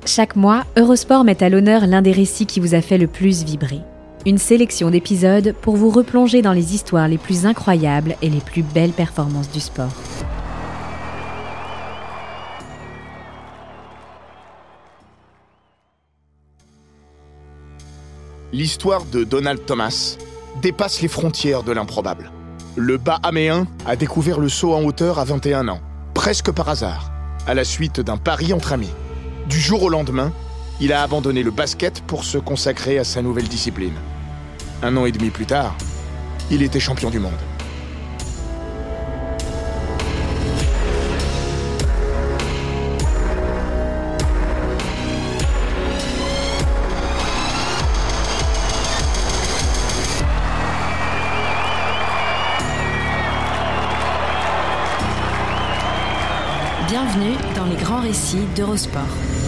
Chaque mois, Eurosport met à l'honneur l'un des récits qui vous a fait le plus vibrer. Une sélection d'épisodes pour vous replonger dans les histoires les plus incroyables et les plus belles performances du sport. L'histoire de Donald Thomas dépasse les frontières de l'improbable. Le Bahaméen a découvert le saut en hauteur à 21 ans, presque par hasard, à la suite d'un pari entre amis. Du jour au lendemain, il a abandonné le basket pour se consacrer à sa nouvelle discipline. 1 an et demi plus tard, il était champion du monde. Bienvenue dans les grands récits d'Eurosport.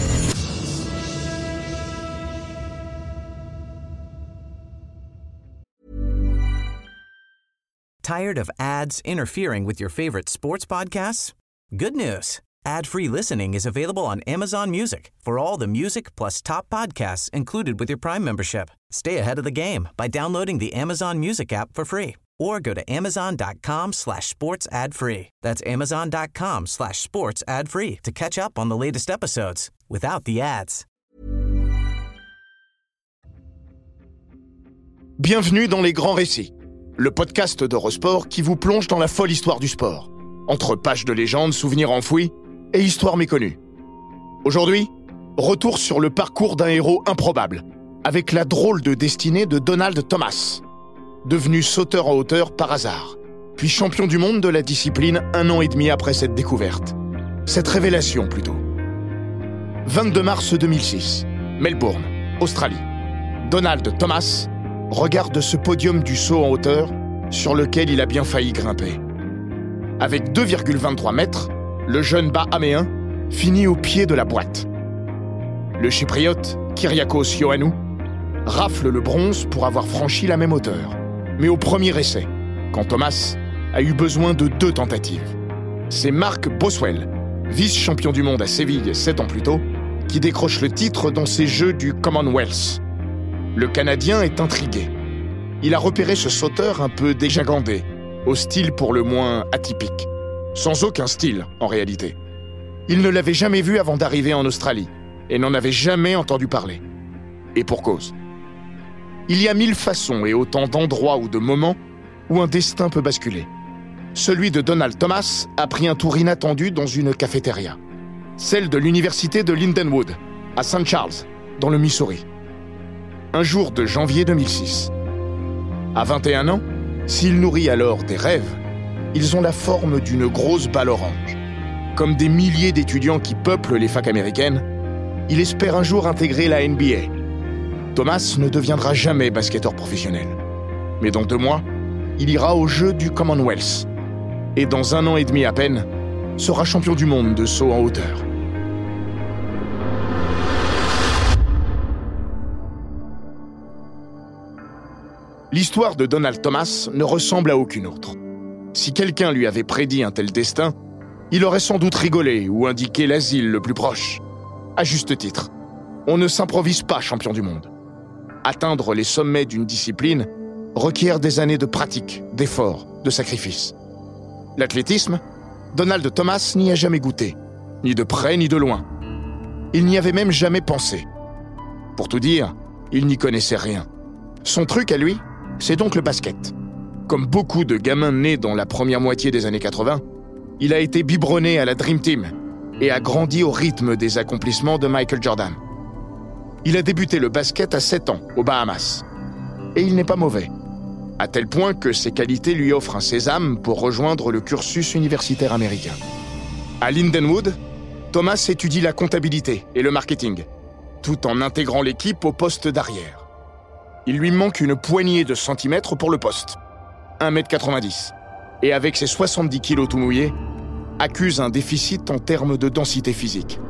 Tired of ads interfering with your favorite sports podcasts? Good news. Ad-free listening is available on Amazon Music for all the music plus top podcasts included with your Prime membership. Stay ahead of the game by downloading the Amazon Music app for free or go to amazon.com/sports ad free. That's amazon.com/sports ad free to catch up on the latest episodes without the ads. Bienvenue dans Les Grands Récits, le podcast d'Eurosport qui vous plonge dans la folle histoire du sport, entre pages de légendes, souvenirs enfouis et histoires méconnues. Aujourd'hui, retour sur le parcours d'un héros improbable, avec la drôle de destinée de Donald Thomas, devenu sauteur en hauteur par hasard, puis champion du monde de la discipline 1 an et demi après cette découverte. Cette révélation, plutôt. 22 mars 2006, Melbourne, Australie. Donald Thomas regarde ce podium du saut en hauteur sur lequel il a bien failli grimper. Avec 2,23 mètres, le jeune Bahaméen finit au pied de la boîte. Le Chypriote, Kyriakos Ioannou, rafle le bronze pour avoir franchi la même hauteur, mais au premier essai, quand Thomas a eu besoin de 2 tentatives. C'est Mark Boswell, vice-champion du monde à Séville 7 ans plus tôt, qui décroche le titre dans ces Jeux du Commonwealth. Le Canadien est intrigué. Il a repéré ce sauteur un peu dégingandé, au style pour le moins atypique. Sans aucun style, en réalité. Il ne l'avait jamais vu avant d'arriver en Australie, et n'en avait jamais entendu parler. Et pour cause. Il y a 1000 façons et autant d'endroits ou de moments où un destin peut basculer. Celui de Donald Thomas a pris un tour inattendu dans une cafétéria. Celle de l'université de Lindenwood, à St. Charles, dans le Missouri. Un jour de janvier 2006. À 21 ans, s'il nourrit alors des rêves, ils ont la forme d'une grosse balle orange. Comme des milliers d'étudiants qui peuplent les facs américaines, il espère un jour intégrer la NBA. Thomas ne deviendra jamais basketteur professionnel. Mais dans 2 mois, il ira aux Jeux du Commonwealth. Et dans 1 an et demi à peine, sera champion du monde de saut en hauteur. L'histoire de Donald Thomas ne ressemble à aucune autre. Si quelqu'un lui avait prédit un tel destin, il aurait sans doute rigolé ou indiqué l'asile le plus proche. À juste titre, on ne s'improvise pas champion du monde. Atteindre les sommets d'une discipline requiert des années de pratique, d'efforts, de sacrifices. L'athlétisme, Donald Thomas n'y a jamais goûté, ni de près ni de loin. Il n'y avait même jamais pensé. Pour tout dire, il n'y connaissait rien. Son truc à lui, c'est donc le basket. Comme beaucoup de gamins nés dans la première moitié des années 80, il a été biberonné à la Dream Team et a grandi au rythme des accomplissements de Michael Jordan. Il a débuté le basket à 7 ans, aux Bahamas. Et il n'est pas mauvais, à tel point que ses qualités lui offrent un sésame pour rejoindre le cursus universitaire américain. À Lindenwood, Thomas étudie la comptabilité et le marketing, tout en intégrant l'équipe au poste d'arrière. Il lui manque une poignée de centimètres pour le poste, 1,90 m, et avec ses 70 kilos tout mouillés, accuse un déficit en termes de densité physique.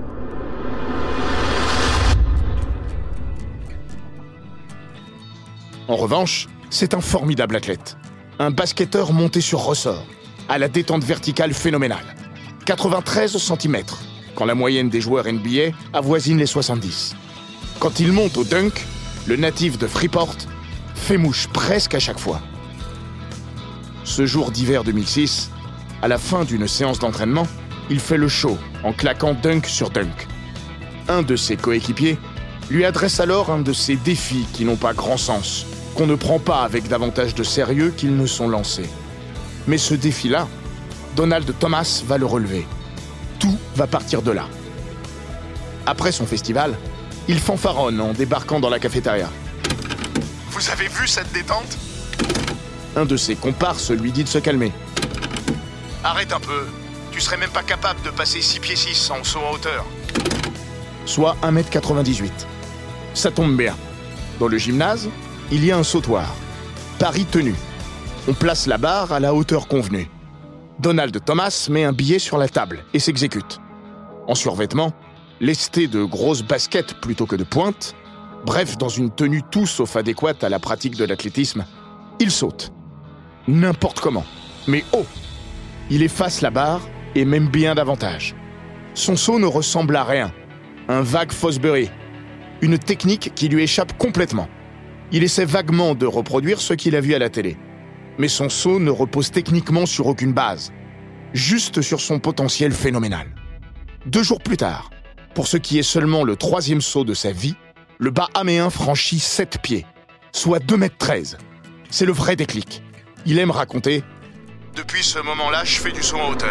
En revanche, c'est un formidable athlète, un basketteur monté sur ressort, à la détente verticale phénoménale. 93 cm, quand la moyenne des joueurs NBA avoisine les 70. Quand il monte au dunk, le natif de Freeport fait mouche presque à chaque fois. Ce jour d'hiver 2006, à la fin d'une séance d'entraînement, il fait le show en claquant dunk sur dunk. Un de ses coéquipiers lui adresse alors un de ces défis qui n'ont pas grand sens, qu'on ne prend pas avec davantage de sérieux qu'ils ne sont lancés. Mais ce défi-là, Donald Thomas va le relever. Tout va partir de là. Après son festival, il fanfaronne en débarquant dans la cafétéria. « Vous avez vu cette détente ?» Un de ses comparses lui dit de se calmer. « Arrête un peu, tu serais même pas capable de passer 6 pieds 6 en saut en hauteur. » Soit 1m98. Ça tombe bien. Dans le gymnase, il y a un sautoir. Pari tenu. On place la barre à la hauteur convenue. Donald Thomas met un billet sur la table et s'exécute. En survêtement, lesté de grosses baskets plutôt que de pointes, bref, dans une tenue tout sauf adéquate à la pratique de l'athlétisme, il saute. N'importe comment, mais haut. Il efface la barre et même bien davantage. Son saut ne ressemble à rien. Un vague Fosbury. Une technique qui lui échappe complètement. Il essaie vaguement de reproduire ce qu'il a vu à la télé. Mais son saut ne repose techniquement sur aucune base. Juste sur son potentiel phénoménal. 2 jours plus tard, pour ce qui est seulement le 3e saut de sa vie, le Bahaméen franchit 7 pieds, soit 2,13 m. C'est le vrai déclic. Il aime raconter « Depuis ce moment-là, je fais du saut en hauteur. »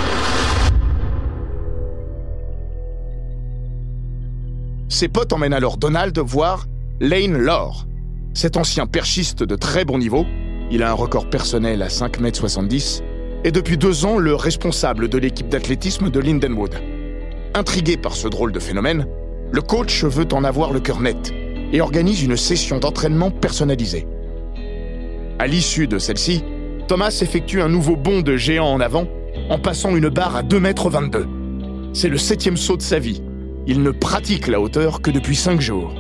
Ses potes emmènent alors Donald voir Lane Lore. Cet ancien perchiste de très bon niveau, il a un record personnel à 5,70 m, est depuis 2 ans le responsable de l'équipe d'athlétisme de Lindenwood. Intrigué par ce drôle de phénomène, le coach veut en avoir le cœur net et organise une session d'entraînement personnalisée. À l'issue de celle-ci, Thomas effectue un nouveau bond de géant en avant en passant une barre à 2,22 m. C'est le 7e saut de sa vie. Il ne pratique la hauteur que depuis 5 jours.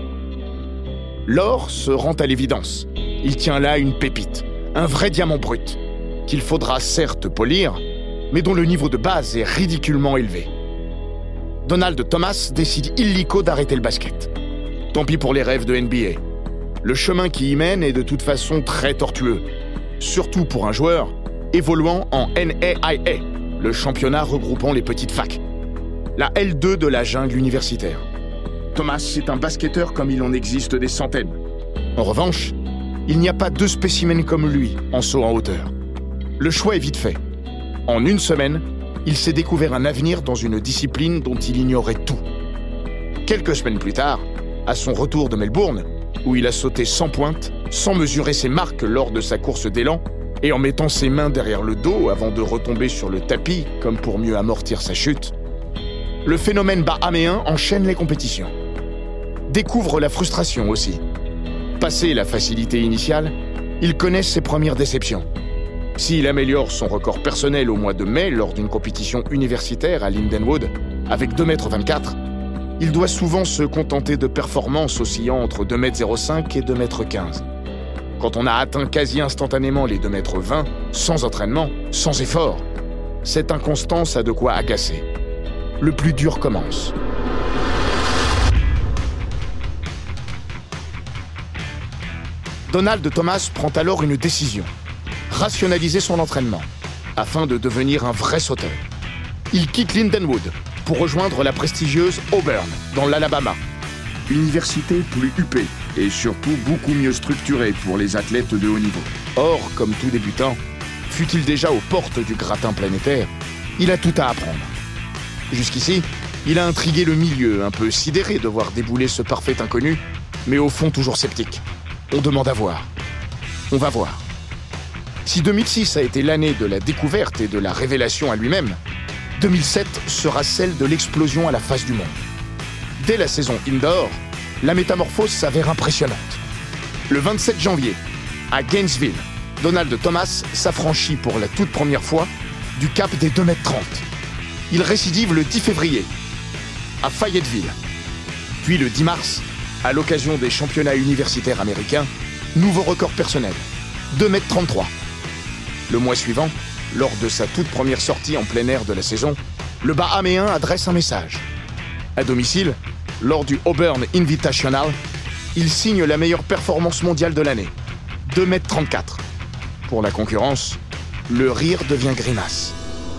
Lore se rend à l'évidence. Il tient là une pépite, un vrai diamant brut, qu'il faudra certes polir, mais dont le niveau de base est ridiculement élevé. Donald Thomas décide illico d'arrêter le basket. Tant pis pour les rêves de NBA. Le chemin qui y mène est de toute façon très tortueux, surtout pour un joueur évoluant en NAIA, le championnat regroupant les petites facs. La L2 de la jungle universitaire. Thomas est un basketteur comme il en existe des centaines. En revanche, il n'y a pas 2 spécimens comme lui en saut en hauteur. Le choix est vite fait. En 1 semaine, il s'est découvert un avenir dans une discipline dont il ignorait tout. Quelques semaines plus tard, à son retour de Melbourne, où il a sauté sans pointe, sans mesurer ses marques lors de sa course d'élan, et en mettant ses mains derrière le dos avant de retomber sur le tapis comme pour mieux amortir sa chute, le phénomène bahaméen enchaîne les compétitions. Découvre la frustration aussi. Passé la facilité initiale, il connaît ses premières déceptions. S'il améliore son record personnel au mois de mai lors d'une compétition universitaire à Lindenwood, avec 2,24 m, il doit souvent se contenter de performances oscillant entre 2,05 m et 2,15 m. Quand on a atteint quasi instantanément les 2,20 m, sans entraînement, sans effort, cette inconstance a de quoi agacer. Le plus dur commence. Donald Thomas prend alors une décision. Rationaliser son entraînement, afin de devenir un vrai sauteur. Il quitte Lindenwood pour rejoindre la prestigieuse Auburn, dans l'Alabama. Université plus huppée et surtout beaucoup mieux structurée pour les athlètes de haut niveau. Or, comme tout débutant, fût-il déjà aux portes du gratin planétaire, il a tout à apprendre. Jusqu'ici, il a intrigué le milieu, un peu sidéré de voir débouler ce parfait inconnu, mais au fond toujours sceptique. On demande à voir. On va voir. Si 2006 a été l'année de la découverte et de la révélation à lui-même, 2007 sera celle de l'explosion à la face du monde. Dès la saison indoor, la métamorphose s'avère impressionnante. Le 27 janvier, à Gainesville, Donald Thomas s'affranchit pour la toute première fois du cap des 2,30 m. Il récidive le 10 février, à Fayetteville. Puis le 10 mars, à l'occasion des championnats universitaires américains, nouveau record personnel, 2,33 m. Le mois suivant, lors de sa toute première sortie en plein air de la saison, le Bahaméen adresse un message. À domicile, lors du Auburn Invitational, il signe la meilleure performance mondiale de l'année, 2,34 m. Pour la concurrence, le rire devient grimace.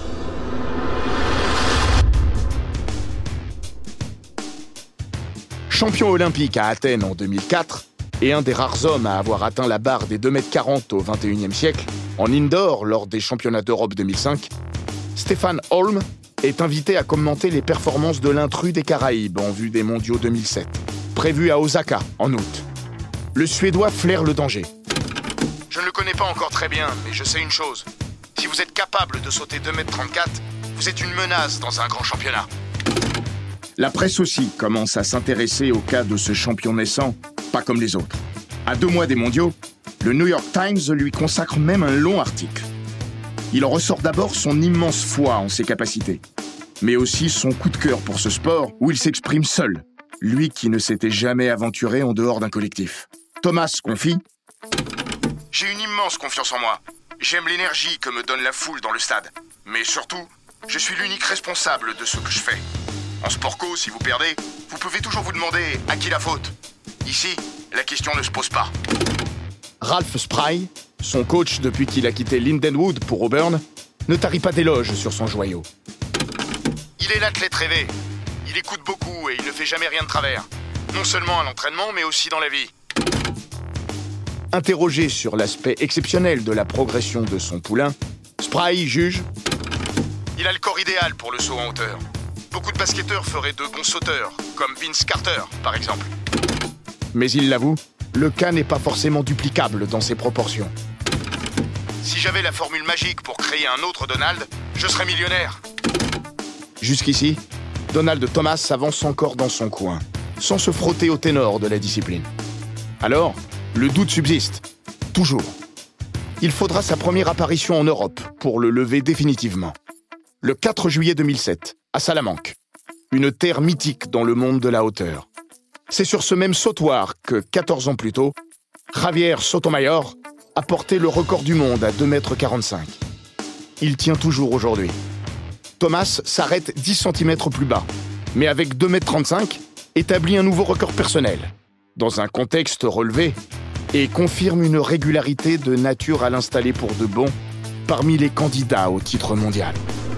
Champion olympique à Athènes en 2004 et un des rares hommes à avoir atteint la barre des 2,40 m au XXIe siècle, en indoor lors des championnats d'Europe 2005, Stefan Holm est invité à commenter les performances de l'intrus des Caraïbes en vue des mondiaux 2007, prévus à Osaka en août. Le Suédois flaire le danger. Je ne le connais pas encore très bien, mais je sais une chose. Si vous êtes capable de sauter 2,34 m, vous êtes une menace dans un grand championnat. La presse aussi commence à s'intéresser au cas de ce champion naissant, pas comme les autres. À 2 mois des mondiaux, le New York Times lui consacre même un long article. Il en ressort d'abord son immense foi en ses capacités, mais aussi son coup de cœur pour ce sport où il s'exprime seul, lui qui ne s'était jamais aventuré en dehors d'un collectif. Thomas confie « J'ai une immense confiance en moi. J'aime l'énergie que me donne la foule dans le stade. Mais surtout, je suis l'unique responsable de ce que je fais. En sport co, si vous perdez, vous pouvez toujours vous demander à qui la faute. Ici, la question ne se pose pas. » Ralph Spry, son coach depuis qu'il a quitté Lindenwood pour Auburn, ne tarit pas d'éloges sur son joyau. Il est l'athlète rêvé. Il écoute beaucoup et il ne fait jamais rien de travers. Non seulement à l'entraînement, mais aussi dans la vie. Interrogé sur l'aspect exceptionnel de la progression de son poulain, Spry juge « Il a le corps idéal pour le saut en hauteur. Beaucoup de basketteurs feraient de bons sauteurs, comme Vince Carter, par exemple. » Mais il l'avoue, le cas n'est pas forcément duplicable dans ses proportions. Si j'avais la formule magique pour créer un autre Donald, je serais millionnaire. Jusqu'ici, Donald Thomas avance encore dans son coin, sans se frotter au ténor de la discipline. Alors, le doute subsiste, toujours. Il faudra sa première apparition en Europe pour le lever définitivement. Le 4 juillet 2007, à Salamanque, une terre mythique dans le monde de la hauteur. C'est sur ce même sautoir que, 14 ans plus tôt, Javier Sotomayor a porté le record du monde à 2,45 m. Il tient toujours aujourd'hui. Thomas s'arrête 10 cm plus bas, mais avec 2,35 m, établit un nouveau record personnel, dans un contexte relevé, et confirme une régularité de nature à l'installer pour de bon parmi les candidats au titre mondial.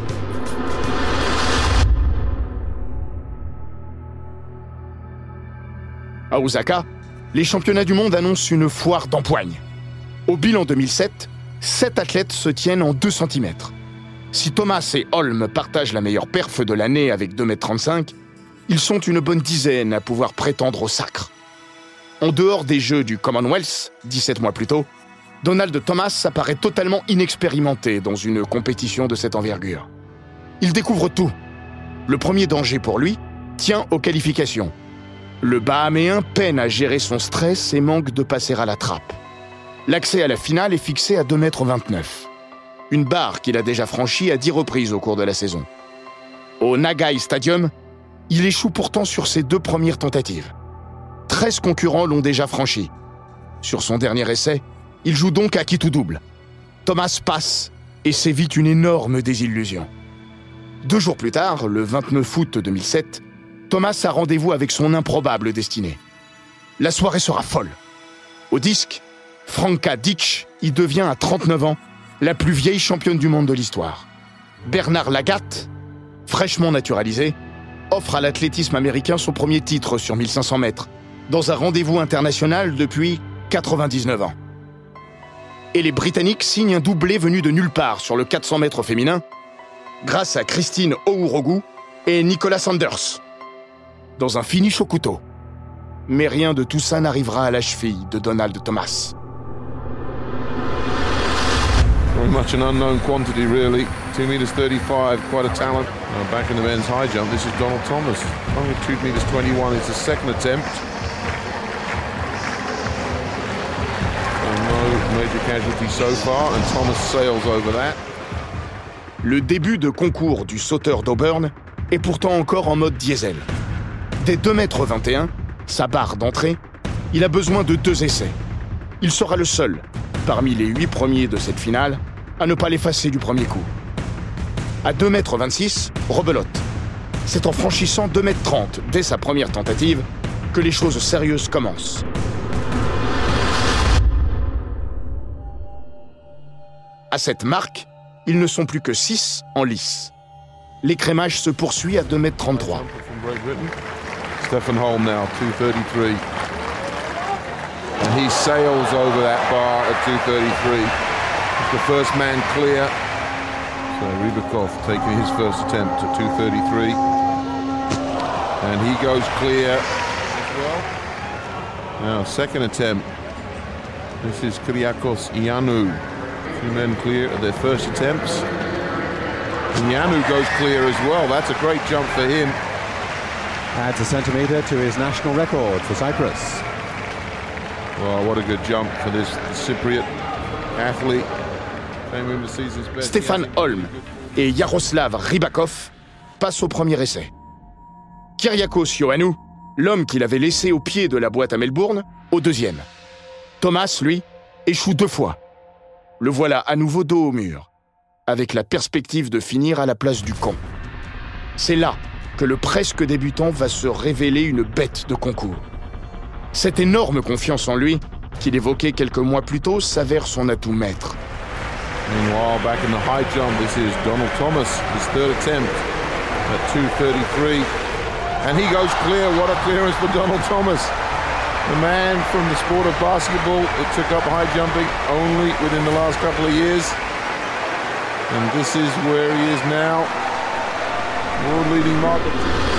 À Osaka, les championnats du monde annoncent une foire d'empoigne. Au bilan 2007, 7 athlètes se tiennent en 2 cm. Si Thomas et Holm partagent la meilleure perf de l'année avec 2,35 m, ils sont une bonne dizaine à pouvoir prétendre au sacre. En dehors des Jeux du Commonwealth, 17 mois plus tôt, Donald Thomas apparaît totalement inexpérimenté dans une compétition de cette envergure. Il découvre tout. Le premier danger pour lui tient aux qualifications. Le Bahaméen peine à gérer son stress et manque de passer à la trappe. L'accès à la finale est fixé à 2,29 m. Une barre qu'il a déjà franchie à 10 reprises au cours de la saison. Au Nagai Stadium, il échoue pourtant sur ses 2 premières tentatives. 13 concurrents l'ont déjà franchi. Sur son dernier essai, il joue donc à qui tout double. Thomas passe et s'évite une énorme désillusion. 2 jours plus tard, le 29 août 2007, Thomas a rendez-vous avec son improbable destinée. La soirée sera folle. Au disque, Franka Ditch y devient à 39 ans la plus vieille championne du monde de l'histoire. Bernard Lagat, fraîchement naturalisé, offre à l'athlétisme américain son premier titre sur 1500 mètres, dans un rendez-vous international depuis 99 ans. Et les Britanniques signent un doublé venu de nulle part sur le 400 mètres féminin, grâce à Christine Ourougou et Nicolas Sanders, dans un finish au couteau. Mais rien de tout ça n'arrivera à la cheville de Donald Thomas. Very much an unknown quantity, really. 2 meters 35, quite a talent. Now back in the men's high jump, this is Donald Thomas. Only 2 meters 21 is the second attempt. No major casualty so far, and Thomas sails over that. Le début de concours du sauteur d'Auburn est pourtant encore en mode diesel. Dès 2,21 m, sa barre d'entrée, il a besoin de 2 essais. Il sera le seul, parmi les 8 premiers de cette finale, à ne pas l'effacer du premier coup. À 2,26 m, rebelote. C'est en franchissant 2,30 m dès sa première tentative que les choses sérieuses commencent. À cette marque, ils ne sont plus que 6 en lice. L'écrémage se poursuit à 2,33 m. Stefan Holm now, 2:33. And he sails over that bar at 2:33. It's the first man clear. So Rybakov taking his first attempt at 2:33. And he goes clear as well. Now, second attempt. This is Kyriakos Ioannou. Two men clear at their first attempts. And Ioannou goes clear as well. That's a great jump for him. Adds a centimetre to his national record for Cyprus. Well, what a good jump for this Cypriot athlete. Stefan Holm et Yaroslav Rybakov passent au premier essai. Kyriakos Ioannou, l'homme qu'il avait laissé au pied de la boîte à Melbourne, au deuxième. Thomas, lui, échoue 2 fois. Le voilà à nouveau dos au mur, avec la perspective de finir à la place du con. C'est là que le presque débutant va se révéler une bête de concours. Cette énorme confiance en lui, qu'il évoquait quelques mois plus tôt, s'avère son atout maître. Meanwhile, back in the high jump, this is Donald Thomas, his third attempt at 2:33. And he goes clear. What a clearance for Donald Thomas. The man from the sport of basketball that took up high jumping only within the last couple of years. And this is where he is now. World leading market.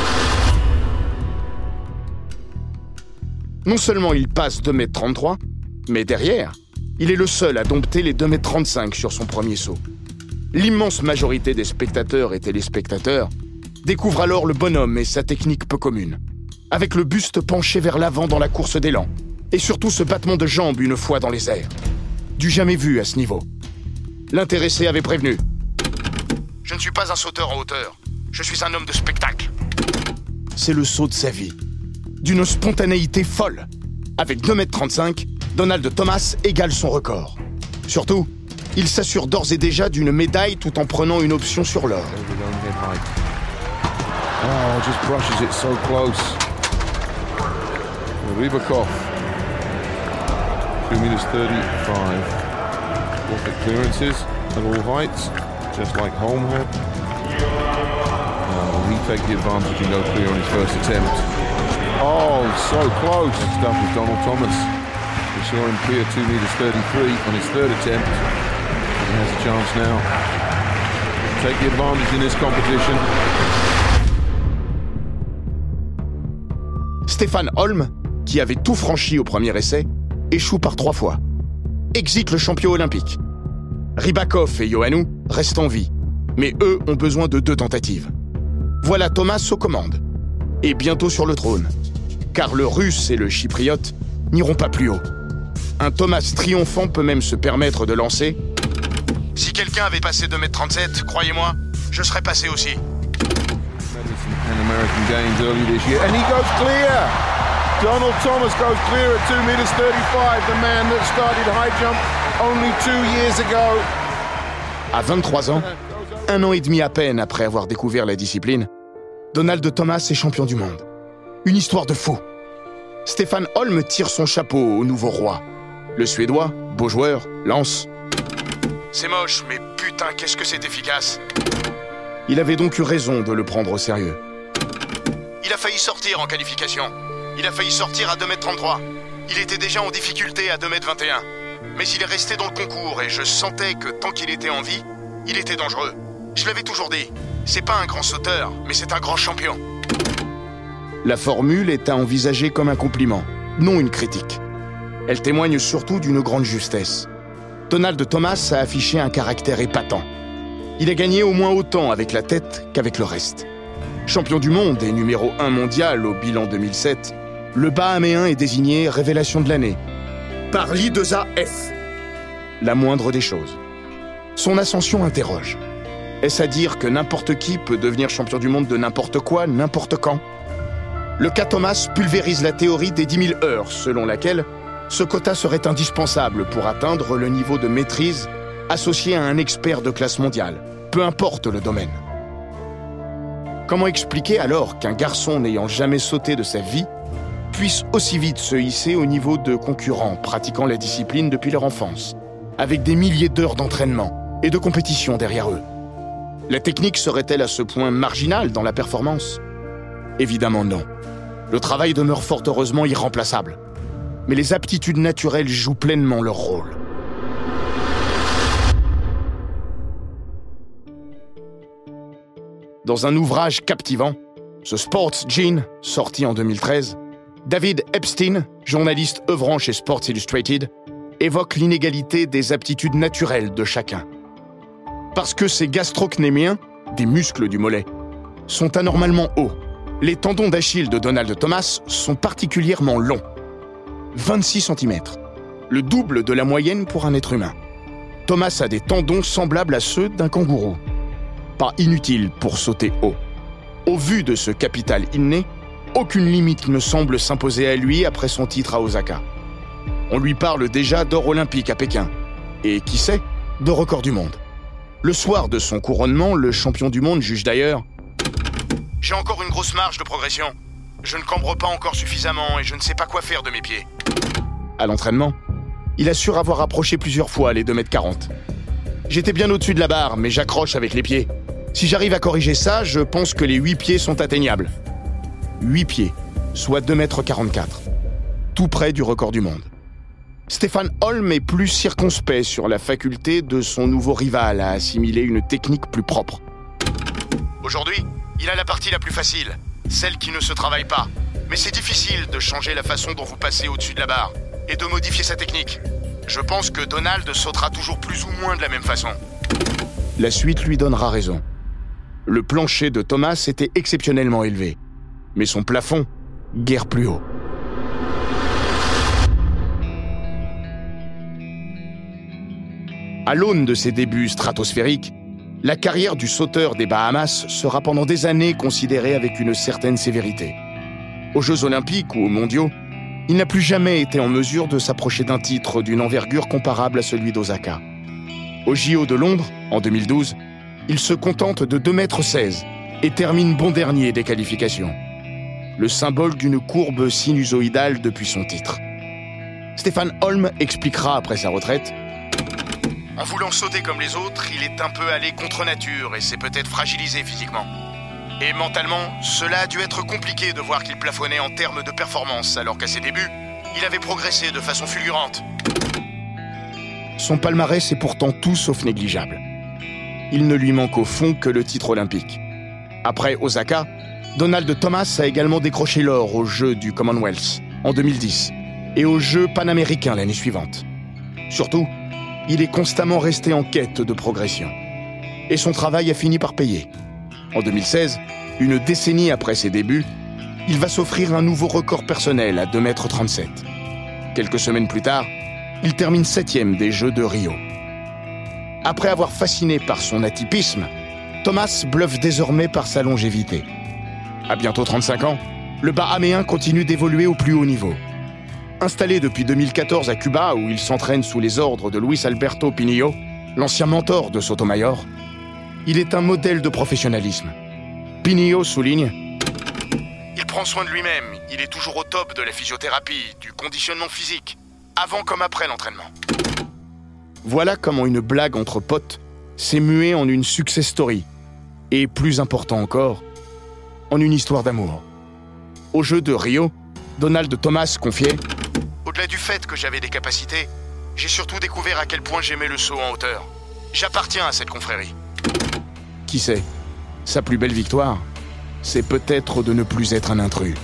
Non seulement il passe 2,33 m, mais derrière, il est le seul à dompter les 2,35 m sur son premier saut. L'immense majorité des spectateurs et téléspectateurs découvre alors le bonhomme et sa technique peu commune, avec le buste penché vers l'avant dans la course d'élan, et surtout ce battement de jambes une fois dans les airs. Du jamais vu à ce niveau. L'intéressé avait prévenu. « Je ne suis pas un sauteur en hauteur, je suis un homme de spectacle. » C'est le saut de sa vie, d'une spontanéité folle. Avec 2,35 m, Donald Thomas égale son record. Surtout, il s'assure d'ores et déjà d'une médaille tout en prenant une option sur l'or. Oh, just brushes it so close. Rybakov, 2:35. Perfect clearances at all heights, just like Holm had. He take the advantage and go clear on his first attempt. Oh, so close. Next up is Donald Thomas. We saw him clear 2:33 on his third attempt. He has a chance now to take the advantage in this competition. Stefan Holm, qui avait tout franchi au premier essai, échoue par 3 fois. Exit le champion olympique. Rybakov et Ioannou restent en vie, mais eux ont besoin de 2 tentatives. Voilà Thomas aux commandes, et bientôt sur le trône, car le Russe et le Chypriote n'iront pas plus haut. Un Thomas triomphant peut même se permettre de lancer « Si quelqu'un avait passé 2,37 m, croyez-moi, je serais passé aussi. » And American Games early this year, and he goes clear. Donald Thomas goes clear at 2:35. The man that started high jump only 2 years ago. À 23 ans, 1 an et demi à peine après avoir découvert la discipline, Donald Thomas est champion du monde. Une histoire de fou. Stefan Holm tire son chapeau au nouveau roi. Le Suédois, beau joueur, lance. C'est moche, mais putain, qu'est-ce que c'est efficace. Il avait donc eu raison de le prendre au sérieux. Il a failli sortir en qualification. Il a failli sortir à 2,33 m. Il était déjà en difficulté à 2,21 m. Mais il est resté dans le concours et je sentais que tant qu'il était en vie, il était dangereux. Je l'avais toujours dit. C'est pas un grand sauteur, mais c'est un grand champion. La formule est à envisager comme un compliment, non une critique. Elle témoigne surtout d'une grande justesse. Donald Thomas a affiché un caractère épatant. Il a gagné au moins autant avec la tête qu'avec le reste. Champion du monde et numéro 1 mondial au bilan 2007, le Bahaméen est désigné révélation de l'année par l'I2AF. La moindre des choses. Son ascension interroge. Est-ce à dire que n'importe qui peut devenir champion du monde de n'importe quoi, n'importe quand ? Le cas Thomas pulvérise la théorie des 10 000 heures, selon laquelle ce quota serait indispensable pour atteindre le niveau de maîtrise associé à un expert de classe mondiale, peu importe le domaine. Comment expliquer alors qu'un garçon n'ayant jamais sauté de sa vie puisse aussi vite se hisser au niveau de concurrents pratiquant la discipline depuis leur enfance, avec des milliers d'heures d'entraînement et de compétition derrière eux? La technique serait-elle à ce point marginale dans la performance? Évidemment non. Le travail demeure fort heureusement irremplaçable. Mais les aptitudes naturelles jouent pleinement leur rôle. Dans un ouvrage captivant, The Sports Gene, sorti en 2013, David Epstein, journaliste œuvrant chez Sports Illustrated, évoque l'inégalité des aptitudes naturelles de chacun. Parce que ces gastrocnémiens, des muscles du mollet, sont anormalement hauts, les tendons d'Achille de Donald Thomas sont particulièrement longs. 26 cm, le double de la moyenne pour un être humain. Thomas a des tendons semblables à ceux d'un kangourou. Pas inutile pour sauter haut. Au vu de ce capital inné, aucune limite ne semble s'imposer à lui après son titre à Osaka. On lui parle déjà d'or olympique à Pékin, et qui sait, de record du monde. Le soir de son couronnement, le champion du monde juge d'ailleurs « J'ai encore une grosse marge de progression. Je ne cambre pas encore suffisamment et je ne sais pas quoi faire de mes pieds. » À l'entraînement, il assure avoir approché plusieurs fois les 2,40 m. « J'étais bien au-dessus de la barre, mais j'accroche avec les pieds. Si j'arrive à corriger ça, je pense que les 8 pieds sont atteignables. » 8 pieds, soit 2,44 m. Tout près du record du monde. Stefan Holm est plus circonspect sur la faculté de son nouveau rival à assimiler une technique plus propre. Aujourd'hui, il a la partie la plus facile, celle qui ne se travaille pas. Mais c'est difficile de changer la façon dont vous passez au-dessus de la barre et de modifier sa technique. Je pense que Donald sautera toujours plus ou moins de la même façon. La suite lui donnera raison. Le plancher de Thomas était exceptionnellement élevé, mais son plafond, guère plus haut. À l'aune de ses débuts stratosphériques, la carrière du sauteur des Bahamas sera pendant des années considérée avec une certaine sévérité. Aux Jeux Olympiques ou aux Mondiaux, il n'a plus jamais été en mesure de s'approcher d'un titre d'une envergure comparable à celui d'Osaka. Au JO de Londres, en 2012, il se contente de 2,16 m et termine bon dernier des qualifications. Le symbole d'une courbe sinusoïdale depuis son titre. Stefan Holm expliquera après sa retraite « En voulant sauter comme les autres, il est un peu allé contre nature et s'est peut-être fragilisé physiquement. Et mentalement, cela a dû être compliqué de voir qu'il plafonnait en termes de performance, alors qu'à ses débuts, il avait progressé de façon fulgurante. » Son palmarès est pourtant tout sauf négligeable. Il ne lui manque au fond que le titre olympique. Après Osaka, Donald Thomas a également décroché l'or aux Jeux du Commonwealth en 2010 et aux Jeux panaméricains l'année suivante. Surtout, il est constamment resté en quête de progression. Et son travail a fini par payer. En 2016, une décennie après ses débuts, il va s'offrir un nouveau record personnel à 2,37 m. Quelques semaines plus tard, il termine 7e des Jeux de Rio. Après avoir fasciné par son atypisme, Thomas bluffe désormais par sa longévité. À bientôt 35 ans, le Bahaméen continue d'évoluer au plus haut niveau. Installé depuis 2014 à Cuba, où il s'entraîne sous les ordres de Luis Alberto Pinillo, l'ancien mentor de Sotomayor, il est un modèle de professionnalisme. Pinillo souligne « Il prend soin de lui-même, il est toujours au top de la physiothérapie, du conditionnement physique, avant comme après l'entraînement. » Voilà comment une blague entre potes s'est muée en une success story, et plus important encore, en une histoire d'amour. Au jeu de Rio, Donald Thomas confiait « Au-delà du fait que j'avais des capacités, j'ai surtout découvert à quel point j'aimais le saut en hauteur. J'appartiens à cette confrérie. » Qui sait, sa plus belle victoire, c'est peut-être de ne plus être un intrus.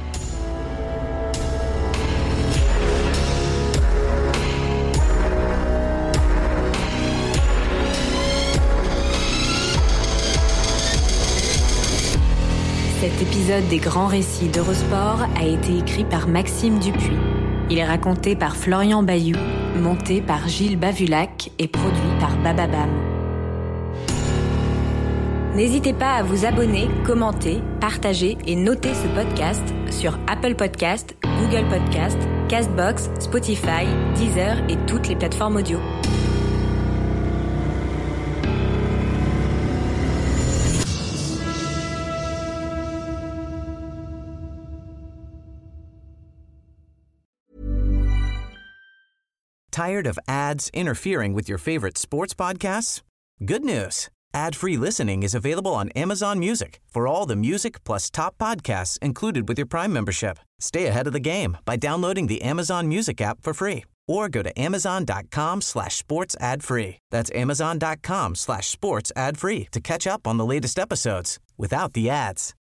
Cet épisode des grands récits d'Eurosport a été écrit par Maxime Dupuis. Il est raconté par Florian Bayou, monté par Gilles Bavulac et produit par Bababam. N'hésitez pas à vous abonner, commenter, partager et noter ce podcast sur Apple Podcast, Google Podcast, Castbox, Spotify, Deezer et toutes les plateformes audio. Tired of ads interfering with your favorite sports podcasts? Good news. Ad-free listening is available on Amazon Music for all the music plus top podcasts included with your Prime membership. Stay ahead of the game by downloading the Amazon Music app for free or go to amazon.com/sports ad free. That's amazon.com/sports ad free to catch up on the latest episodes without the ads.